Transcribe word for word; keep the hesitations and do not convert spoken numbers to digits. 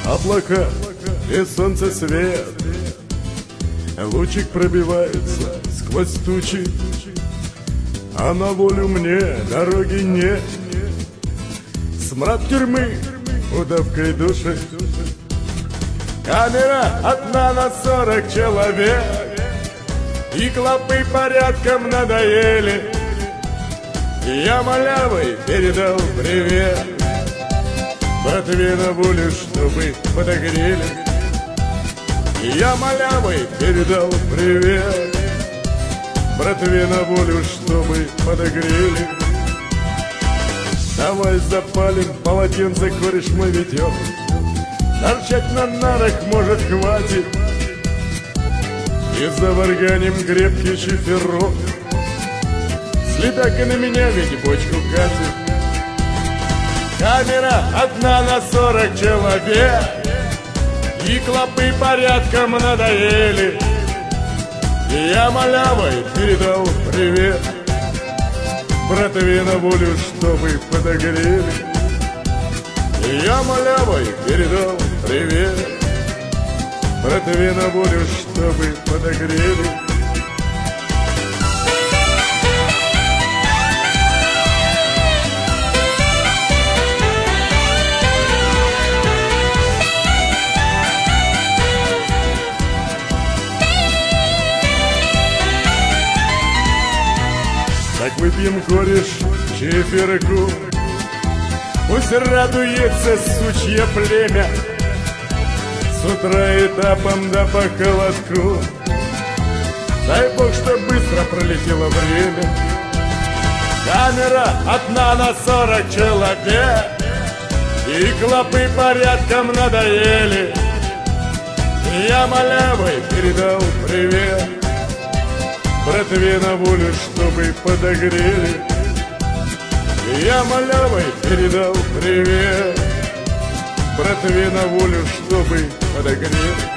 облака и солнце свет. Лучик пробивается сквозь тучи, а на волю мне дороги нет. Смрад тюрьмы удавкой души. Камера одна на сорок человек, и клопы порядком надоели. Я малявой передал привет братве на волю, чтобы подогрели. Я малявой передал привет братве на волю, чтобы подогрели. Давай запалим, полотенце кореш мой ветер. Торчать на нарах, может, хватит, и заварганим крепкий шиферок. Следак и на меня ведь бочку катит. Камера одна на сорок человек, и клопы порядком надоели. Я малявой передал привет братве на волю, чтобы подогрели. Я малявой передал привет братве на волю, чтобы подогрели. Так выпьем, кореш, чиферку, пусть радуется сучье племя. С утра этапом да по холодку. Дай Бог, что быстро пролетело время. Камера одна на сорок человек, и клопы порядком надоели. Я малявой передал привет братве на волю, чтобы подогрели. Я малявой передал привет братве на волю, чтобы подогрели.